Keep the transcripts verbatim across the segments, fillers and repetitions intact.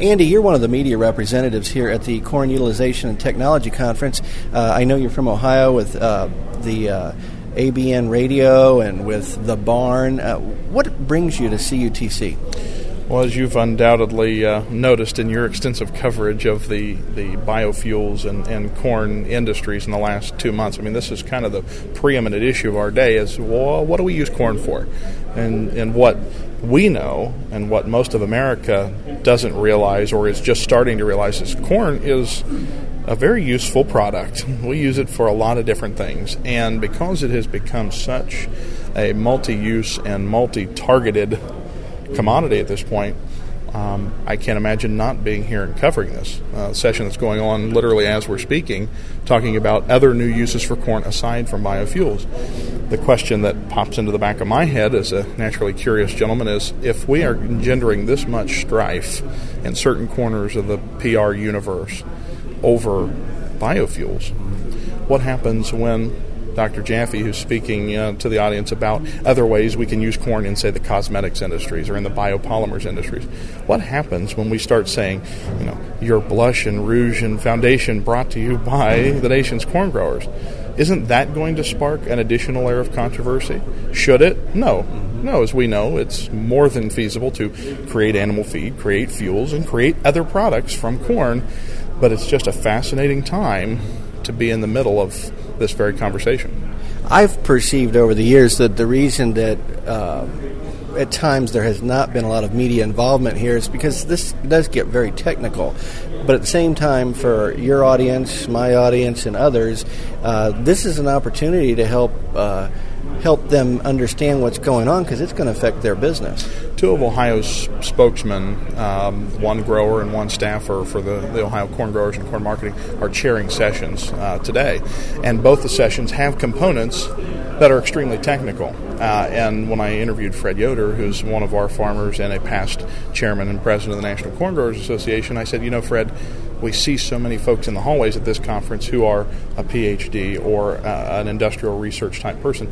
Andy, you're one of the media representatives here at the Corn Utilization and Technology Conference. Uh, I know you're from Ohio with uh, the uh, A B N Radio and with The Barn. Uh, what brings you to C U T C? Well, as you've undoubtedly uh, noticed in your extensive coverage of the, the biofuels and, and corn industries in the last two months, I mean, this is kind of the preeminent issue of our day is, well, what do we use corn for? And, and what we know and what most of America doesn't realize or is just starting to realize is corn is a very useful product. We use it for a lot of different things. And because it has become such a multi-use and multi-targeted commodity at this point, um, I can't imagine not being here and covering this uh, session that's going on literally as we're speaking, talking about other new uses for corn aside from biofuels. The question that pops into the back of my head as a naturally curious gentleman is, if we are engendering this much strife in certain corners of the P R universe over biofuels, what happens when Doctor Jaffe, who's speaking uh, to the audience about other ways we can use corn in, say, the cosmetics industries or in the biopolymers industries. What happens when we start saying, you know, your blush and rouge and foundation brought to you by the nation's corn growers? Isn't that going to spark an additional layer of controversy? Should it? No. No, as we know, it's more than feasible to create animal feed, create fuels, and create other products from corn, but it's just a fascinating time to be in the middle of this very conversation. I've perceived over the years that the reason that uh, at times there has not been a lot of media involvement here is because this does get very technical. But at the same time, for your audience, my audience, and others, uh, this is an opportunity to help uh, help them understand what's going on because it's going to affect their business. Two of Ohio's spokesmen, um, one grower and one staffer for the, the Ohio Corn Growers and Corn Marketing, are chairing sessions uh, today. And both the sessions have components that are extremely technical. Uh, and when I interviewed Fred Yoder, who's one of our farmers and a past chairman and president of the National Corn Growers Association, I said, you know, Fred, we see so many folks in the hallways at this conference who are a P H D or uh, an industrial research type person.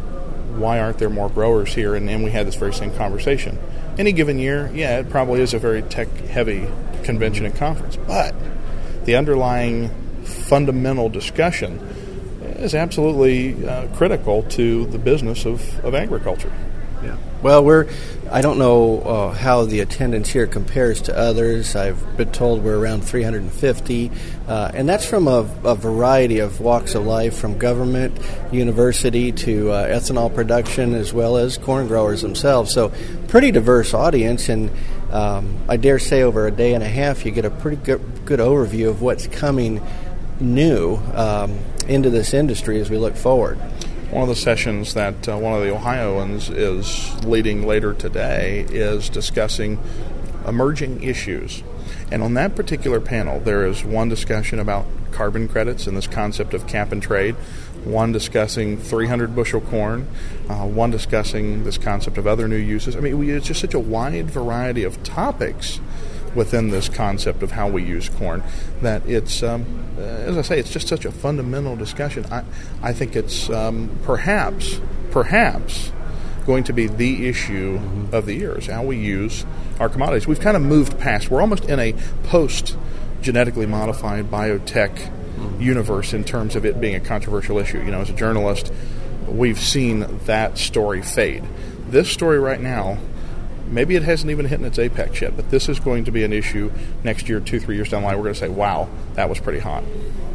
Why aren't there more growers here? And, and we had this very same conversation. Any given year, yeah, it probably is a very tech-heavy convention and conference. But the underlying fundamental discussion is absolutely uh, critical to the business of, of agriculture. Yeah. Well, we're, I don't know uh, how the attendance here compares to others. I've been told we're around three hundred fifty, uh, and that's from a, a variety of walks of life, from government, university, to uh, ethanol production, as well as corn growers themselves. So pretty diverse audience, and um, I dare say over a day and a half you get a pretty good, good overview of what's coming new um, into this industry as we look forward. One of the sessions that uh, one of the Ohioans is leading later today is discussing emerging issues. And on that particular panel, there is one discussion about carbon credits and this concept of cap and trade, one discussing three hundred bushel corn, uh, one discussing this concept of other new uses. I mean, we, it's just such a wide variety of topics within this concept of how we use corn that it's, um, as I say, it's just such a fundamental discussion. I, I think it's um, perhaps, perhaps going to be the issue of the year is how we use our commodities. We've kind of moved past. We're almost in a post-genetically modified biotech universe in terms of it being a controversial issue. You know, as a journalist, we've seen that story fade. This story right now, maybe it hasn't even hit its apex yet, but this is going to be an issue next year, two, three years down the line. We're going to say, wow, that was pretty hot.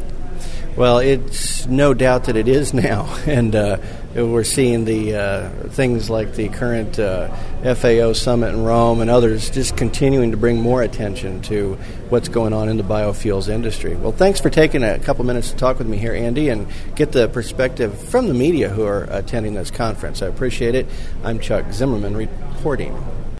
Well, it's no doubt that it is now, and uh, we're seeing the uh, things like the current uh, F A O summit in Rome and others just continuing to bring more attention to what's going on in the biofuels industry. Well, thanks for taking a couple minutes to talk with me here, Andy, and get the perspective from the media who are attending this conference. I appreciate it. I'm Chuck Zimmerman reporting.